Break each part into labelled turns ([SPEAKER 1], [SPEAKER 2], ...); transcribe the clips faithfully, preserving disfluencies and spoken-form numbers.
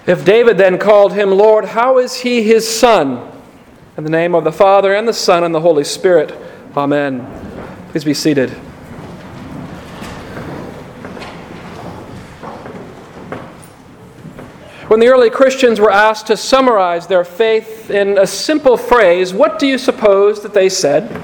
[SPEAKER 1] If David then called him Lord, how is he his son? In the name of the Father, and the Son, and the Holy Spirit. Amen. Please be seated. When the early Christians were asked to summarize their faith in a simple phrase, what do you suppose that they said?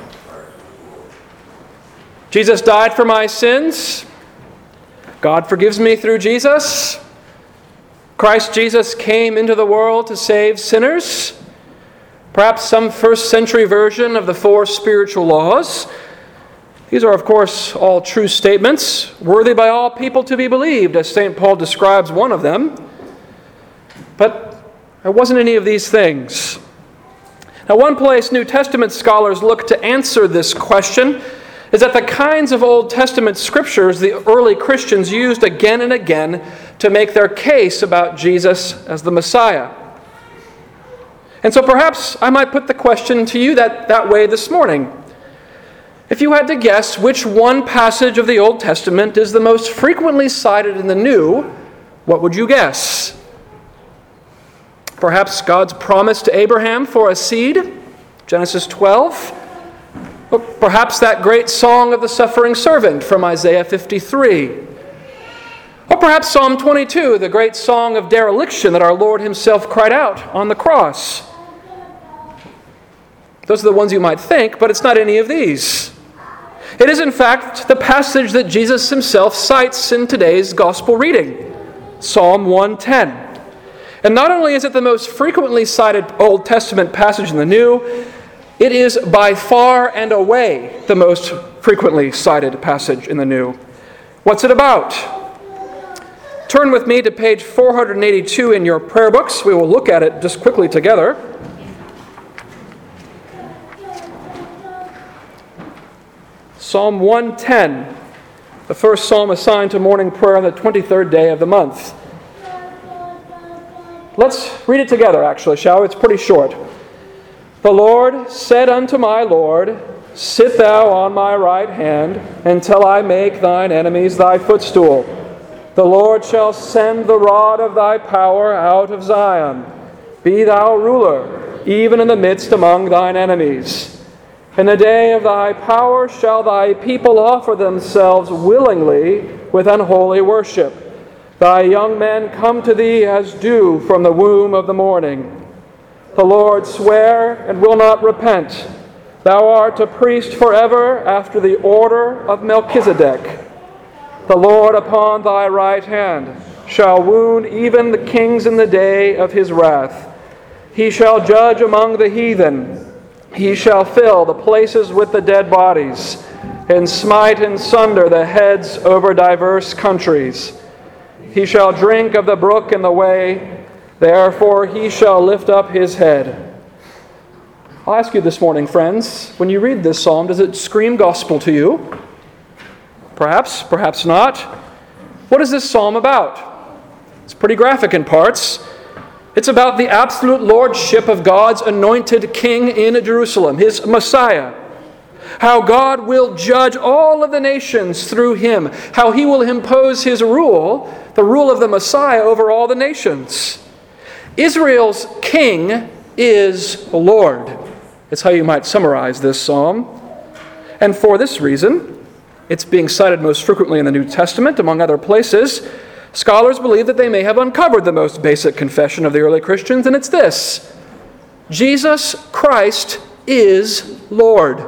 [SPEAKER 1] Jesus died for my sins. God forgives me through Jesus. Christ Jesus came into the world to save sinners. Perhaps some first century version of the four spiritual laws. These are, of course, all true statements, worthy by all people to be believed, as Saint Paul describes one of them. But there wasn't any of these things. Now, one place New Testament scholars look to answer this question is that the kinds of Old Testament scriptures the early Christians used again and again to make their case about Jesus as the Messiah. And so perhaps I might put the question to you that, that way this morning. If you had to guess which one passage of the Old Testament is the most frequently cited in the New, what would you guess? Perhaps God's promise to Abraham for a seed, Genesis twelve. Or perhaps that great song of the suffering servant from Isaiah fifty-three. Or perhaps Psalm twenty-two, the great song of dereliction that our Lord himself cried out on the cross. Those are the ones you might think, but it's not any of these. It is, in fact, the passage that Jesus himself cites in today's gospel reading, Psalm one ten. And not only is it the most frequently cited Old Testament passage in the New, it is by far and away the most frequently cited passage in the New. What's it about? Turn with me to page four eighty-two in your prayer books. We will look at it just quickly together. Psalm one ten, the first psalm assigned to morning prayer on the twenty-third day of the month. Let's read it together, actually, shall we? It's pretty short. The Lord said unto my Lord, sit thou on my right hand, until I make thine enemies thy footstool. The Lord shall send the rod of thy power out of Zion. Be thou ruler, even in the midst among thine enemies. In the day of thy power shall thy people offer themselves willingly with unholy worship. Thy young men come to thee as dew from the womb of the morning. The Lord sware and will not repent. Thou art a priest forever after the order of Melchizedek. The Lord upon thy right hand shall wound even the kings in the day of his wrath. He shall judge among the heathen. He shall fill the places with the dead bodies, and smite in sunder the heads over diverse countries. He shall drink of the brook in the way, therefore he shall lift up his head. I'll ask you this morning, friends, when you read this psalm, does it scream gospel to you? Perhaps, perhaps not. What is this psalm about? It's pretty graphic in parts. It's about the absolute lordship of God's anointed king in Jerusalem, his Messiah. How God will judge all of the nations through him. How he will impose his rule, the rule of the Messiah, over all the nations. Israel's king is Lord. It's how you might summarize this psalm. And for this reason, it's being cited most frequently in the New Testament, among other places. Scholars believe that they may have uncovered the most basic confession of the early Christians, and it's this: Jesus Christ is Lord.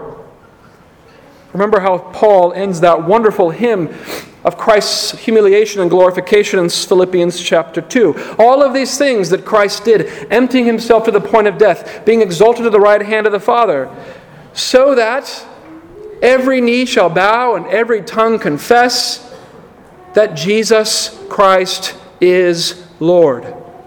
[SPEAKER 1] Remember how Paul ends that wonderful hymn of Christ's humiliation and glorification in Philippians chapter two. All of these things that Christ did, emptying himself to the point of death, being exalted to the right hand of the Father, so that every knee shall bow and every tongue confess that Jesus Christ is Lord.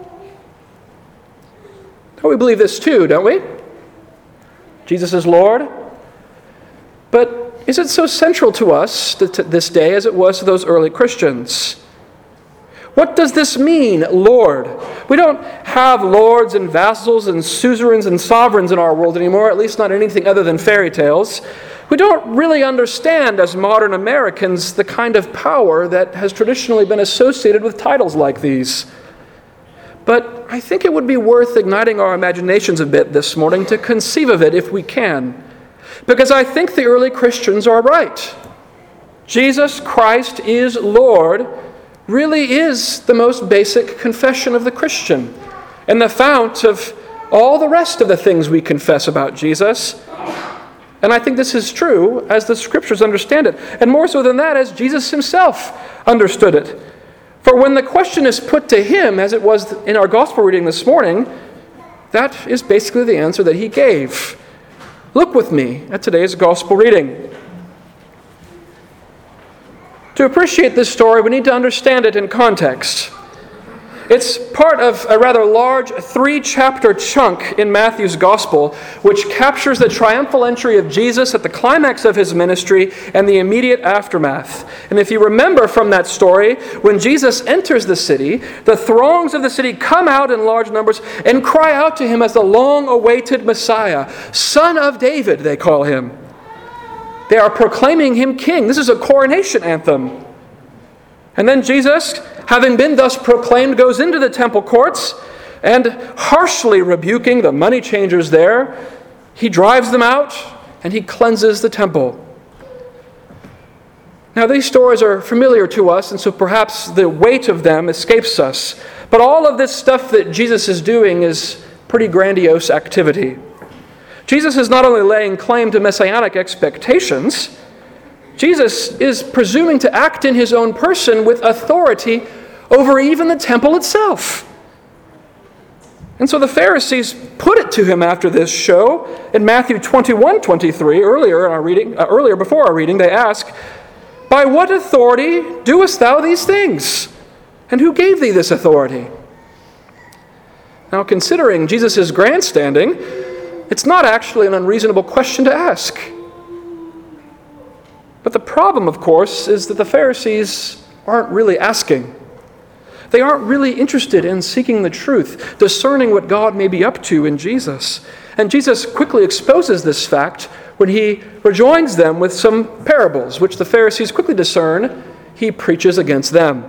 [SPEAKER 1] Now, we believe this too, don't we? Jesus is Lord. But is it so central to us to this day as it was to those early Christians? What does this mean, Lord? We don't have lords and vassals and suzerains and sovereigns in our world anymore, at least not anything other than fairy tales. We don't really understand, as modern Americans, the kind of power that has traditionally been associated with titles like these. But I think it would be worth igniting our imaginations a bit this morning to conceive of it if we can. Because I think the early Christians are right. Jesus Christ is Lord really is the most basic confession of the Christian, and the fount of all the rest of the things we confess about Jesus. And I think this is true as the Scriptures understand it, and more so than that, as Jesus himself understood it. For when the question is put to him, as it was in our gospel reading this morning, that is basically the answer that he gave. Look with me at today's gospel reading. To appreciate this story, we need to understand it in context. It's part of a rather large three-chapter chunk in Matthew's Gospel, which captures the triumphal entry of Jesus at the climax of his ministry and the immediate aftermath. And if you remember from that story, when Jesus enters the city, the throngs of the city come out in large numbers and cry out to him as the long-awaited Messiah. Son of David, they call him. They are proclaiming him king. This is a coronation anthem. And then Jesus, having been thus proclaimed, goes into the temple courts and, harshly rebuking the money changers there, he drives them out and he cleanses the temple. Now, these stories are familiar to us, and so perhaps the weight of them escapes us. But all of this stuff that Jesus is doing is pretty grandiose activity. Jesus is not only laying claim to messianic expectations, Jesus is presuming to act in his own person with authority over even the temple itself. And so the Pharisees put it to him after this show. In Matthew twenty-one twenty-three, earlier in our reading, uh, earlier before our reading, they ask, "By what authority doest thou these things? And who gave thee this authority?" Now, considering Jesus' grandstanding, it's not actually an unreasonable question to ask. But the problem, of course, is that the Pharisees aren't really asking. They aren't really interested in seeking the truth, discerning what God may be up to in Jesus. And Jesus quickly exposes this fact when he rejoins them with some parables, which the Pharisees quickly discern he preaches against them.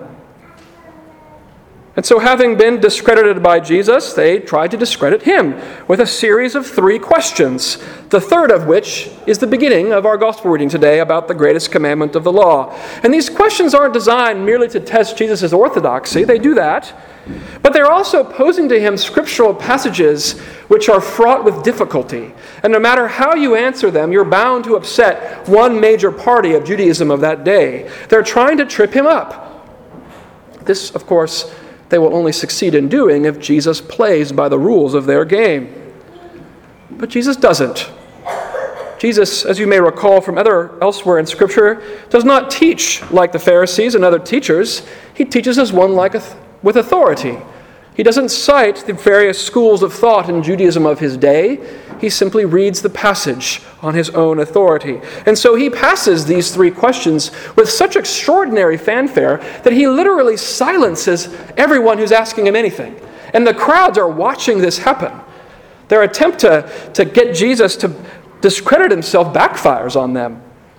[SPEAKER 1] And so, having been discredited by Jesus, they tried to discredit him with a series of three questions, the third of which is the beginning of our gospel reading today about the greatest commandment of the law. And these questions aren't designed merely to test Jesus' orthodoxy. They do that. But they're also posing to him scriptural passages which are fraught with difficulty. And no matter how you answer them, you're bound to upset one major party of Judaism of that day. They're trying to trip him up. This, of course, they will only succeed in doing if Jesus plays by the rules of their game. But Jesus doesn't. Jesus, as you may recall from other elsewhere in Scripture, does not teach like the Pharisees and other teachers. He teaches as one like a, with authority. He doesn't cite the various schools of thought in Judaism of his day. He simply reads the passage on his own authority. And so he passes these three questions with such extraordinary fanfare that he literally silences everyone who's asking him anything. And the crowds are watching this happen. Their attempt to, to get Jesus to discredit himself backfires on them.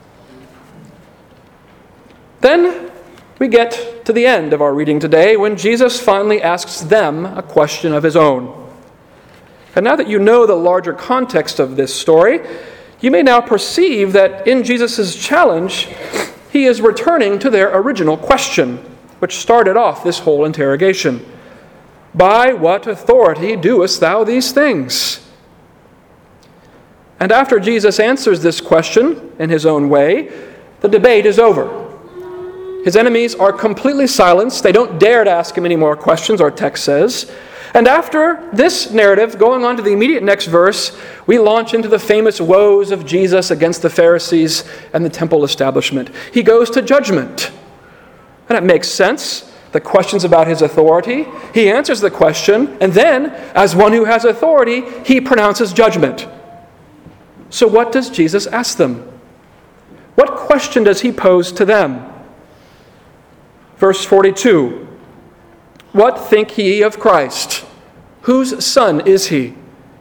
[SPEAKER 1] Then we get to the end of our reading today when Jesus finally asks them a question of his own. And now that you know the larger context of this story, you may now perceive that in Jesus' challenge, he is returning to their original question, which started off this whole interrogation. By what authority doest thou these things? And after Jesus answers this question in his own way, the debate is over. His enemies are completely silenced. They don't dare to ask him any more questions, our text says. And after this narrative, going on to the immediate next verse, we launch into the famous woes of Jesus against the Pharisees and the temple establishment. He goes to judgment. And it makes sense. The question's about his authority. He answers the question, and then, as one who has authority, he pronounces judgment. So what does Jesus ask them? What question does he pose to them? Verse forty-two, what think ye of Christ? Whose son is he?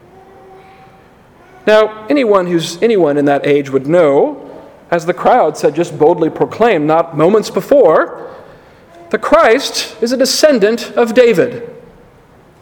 [SPEAKER 1] Now, anyone who's anyone in that age would know, as the crowds had just boldly proclaimed not moments before, the Christ is a descendant of David.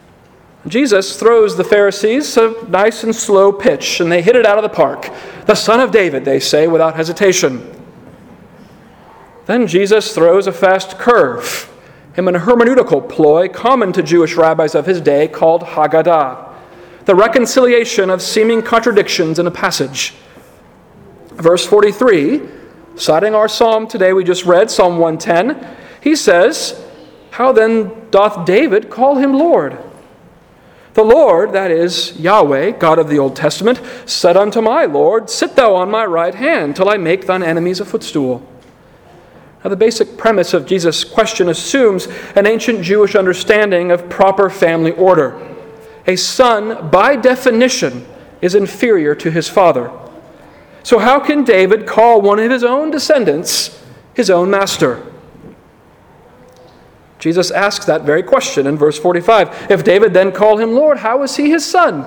[SPEAKER 1] Jesus throws the Pharisees a nice and slow pitch, and they hit it out of the park. The Son of David, they say, without hesitation. Then Jesus throws a fast curve, him an hermeneutical ploy common to Jewish rabbis of his day called Haggadah, the reconciliation of seeming contradictions in a passage. Verse forty-three, citing our psalm today we just read, Psalm one ten, he says, "How then doth David call him Lord? The Lord, that is, Yahweh, God of the Old Testament, said unto my Lord, Sit thou on my right hand, till I make thine enemies a footstool." Now, the basic premise of Jesus' question assumes an ancient Jewish understanding of proper family order. A son, by definition, is inferior to his father. So how can David call one of his own descendants his own master? Jesus asks that very question in verse forty-five. If David then call him Lord, how is he his son?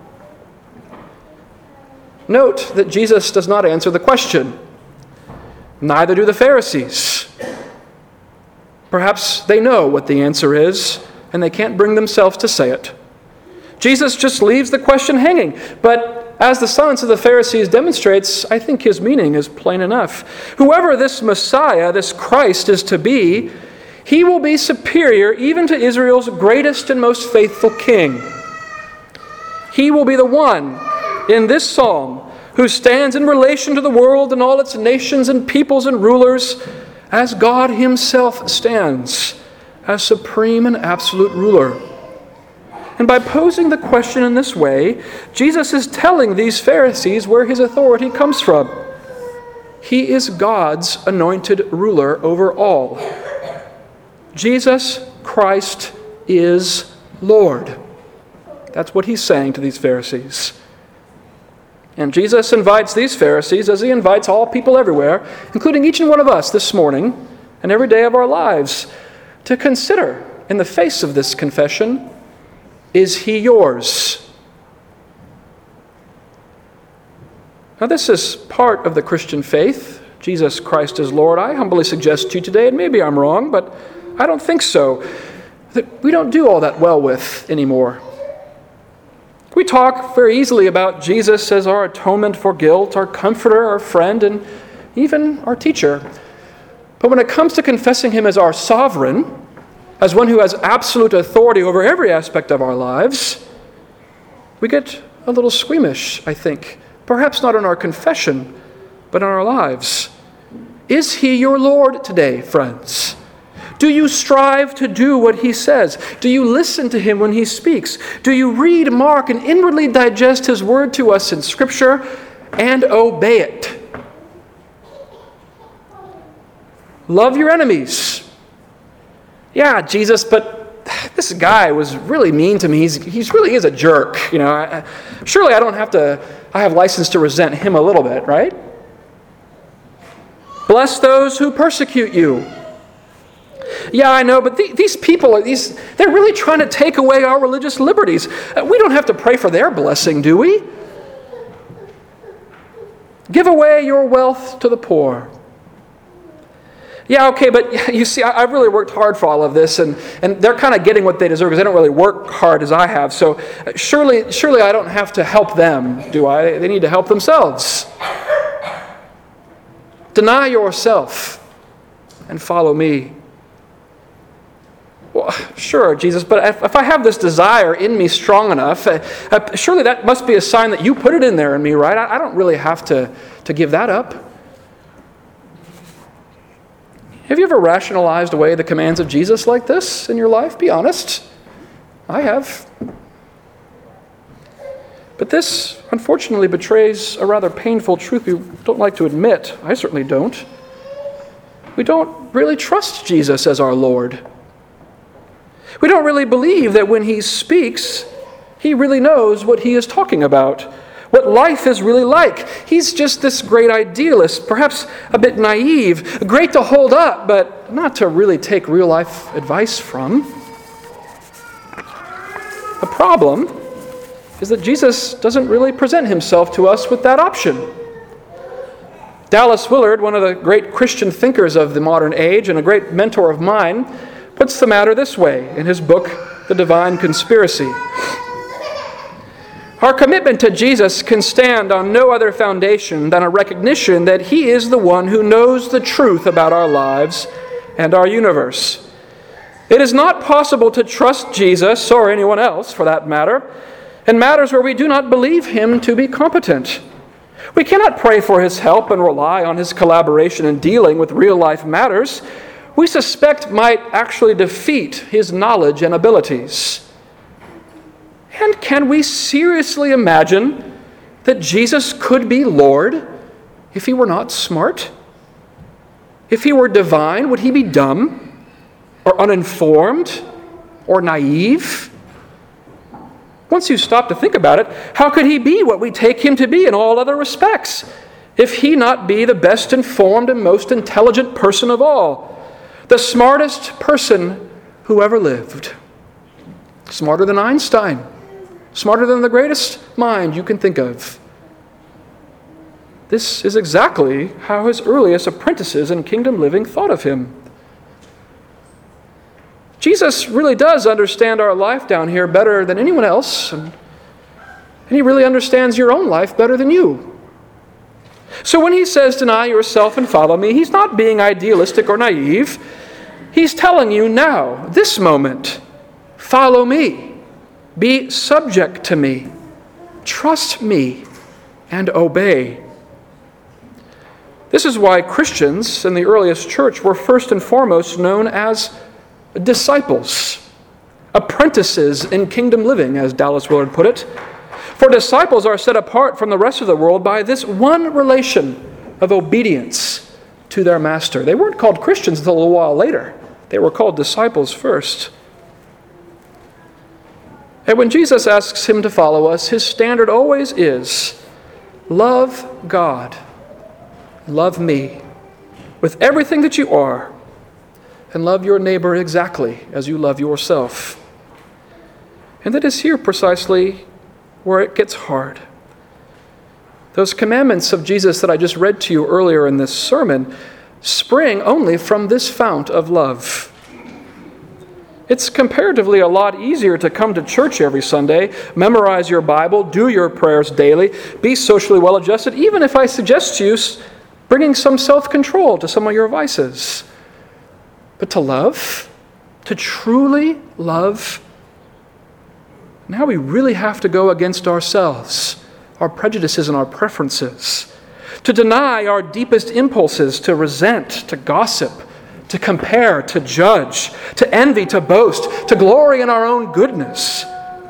[SPEAKER 1] Note that Jesus does not answer the question. Neither do the Pharisees. Perhaps they know what the answer is, and they can't bring themselves to say it. Jesus just leaves the question hanging. But as the silence of the Pharisees demonstrates, I think his meaning is plain enough. Whoever this Messiah, this Christ, is to be, he will be superior even to Israel's greatest and most faithful king. He will be the one in this psalm who stands in relation to the world and all its nations and peoples and rulers as God himself stands as supreme and absolute ruler. And by posing the question in this way, Jesus is telling these Pharisees where his authority comes from. He is God's anointed ruler over all. Jesus Christ is Lord. That's what he's saying to these Pharisees. And Jesus invites these Pharisees, as he invites all people everywhere, including each and one of us this morning and every day of our lives, to consider, in the face of this confession, is he yours? Now, this is part of the Christian faith. Jesus Christ is Lord. I humbly suggest to you today, and maybe I'm wrong, but I don't think so, that we don't do all that well with anymore. We talk very easily about Jesus as our atonement for guilt, our comforter, our friend, and even our teacher. But when it comes to confessing him as our sovereign, as one who has absolute authority over every aspect of our lives, we get a little squeamish, I think. Perhaps not in our confession, but in our lives. Is he your Lord today, friends? Do you strive to do what he says? Do you listen to him when he speaks? Do you read, mark, and inwardly digest his word to us in Scripture and obey it? Love your enemies. Yeah, Jesus, but this guy was really mean to me. He's, he's really is a jerk. You know, I, surely I don't have to, I have license to resent him a little bit, right? Bless those who persecute you. Yeah, I know, but the, these people, these they're really trying to take away our religious liberties. Uh, we don't have to pray for their blessing, do we? Give away your wealth to the poor. Yeah, okay, but you see, I, I've really worked hard for all of this, and, and they're kind of getting what they deserve because they don't really work hard as I have. So uh, surely, surely I don't have to help them, do I? They need to help themselves. Deny yourself and follow me. Well, sure, Jesus, but if, if I have this desire in me strong enough, uh, uh, surely that must be a sign that you put it in there in me, right? I, I don't really have to, to give that up. Have you ever rationalized away the commands of Jesus like this in your life? Be honest. I have. But this, unfortunately, betrays a rather painful truth we don't like to admit. I certainly don't. We don't really trust Jesus as our Lord. We don't really believe that when he speaks, he really knows what he is talking about, what life is really like. He's just this great idealist, perhaps a bit naive, great to hold up, but not to really take real life advice from. The problem is that Jesus doesn't really present himself to us with that option. Dallas Willard, one of the great Christian thinkers of the modern age and a great mentor of mine, puts the matter this way in his book, The Divine Conspiracy. Our commitment to Jesus can stand on no other foundation than a recognition that He is the one who knows the truth about our lives and our universe. It is not possible to trust Jesus, or anyone else for that matter, in matters where we do not believe Him to be competent. We cannot pray for His help and rely on His collaboration in dealing with real-life matters we suspect might actually defeat His knowledge and abilities. And can we seriously imagine that Jesus could be Lord if He were not smart? If He were divine, would He be dumb or uninformed or naive? Once you stop to think about it, how could He be what we take Him to be in all other respects, if He not be the best informed and most intelligent person of all, the smartest person who ever lived? Smarter than Einstein, smarter than the greatest mind you can think of. This is exactly how His earliest apprentices in kingdom living thought of Him. Jesus really does understand our life down here better than anyone else, and, and He really understands your own life better than you. So when He says, deny yourself and follow me, He's not being idealistic or naive. He's telling you now, this moment, follow me, be subject to me, trust me, and obey. This is why Christians in the earliest church were first and foremost known as disciples, apprentices in kingdom living, as Dallas Willard put it. For disciples are set apart from the rest of the world by this one relation of obedience to their master. They weren't called Christians until a little while later. They were called disciples first. And when Jesus asks him to follow us, His standard always is, love God, love me, with everything that you are, and love your neighbor exactly as you love yourself. And that is here precisely where it gets hard. Those commandments of Jesus that I just read to you earlier in this sermon spring only from this fount of love. It's comparatively a lot easier to come to church every Sunday, memorize your Bible, do your prayers daily, be socially well-adjusted, even if I suggest to you bringing some self-control to some of your vices. But to love, to truly love, now we really have to go against ourselves, our prejudices and our preferences, to deny our deepest impulses to resent, to gossip, to compare, to judge, to envy, to boast, to glory in our own goodness.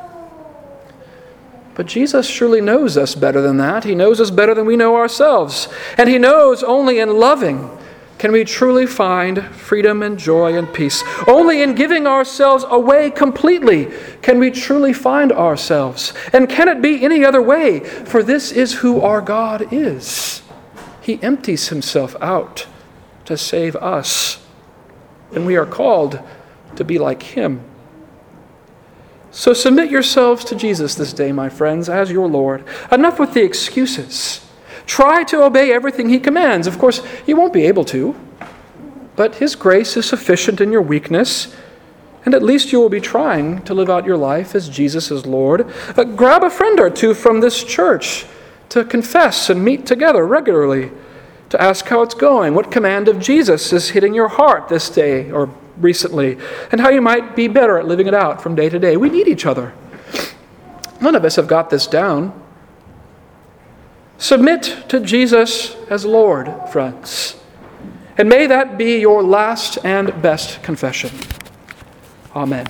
[SPEAKER 1] But Jesus surely knows us better than that. He knows us better than we know ourselves. And He knows only in loving can we truly find freedom and joy and peace. Only in giving ourselves away completely can we truly find ourselves. And can it be any other way? For this is who our God is. He empties Himself out to save us. And we are called to be like Him. So submit yourselves to Jesus this day, my friends, as your Lord. Enough with the excuses. Try to obey everything He commands. Of course, you won't be able to, but His grace is sufficient in your weakness, and at least you will be trying to live out your life as Jesus is Lord. Uh, grab a friend or two from this church to confess and meet together regularly, to ask how it's going, what command of Jesus is hitting your heart this day or recently, and how you might be better at living it out from day to day. We need each other. None of us have got this down. Submit to Jesus as Lord, friends. And may that be your last and best confession. Amen.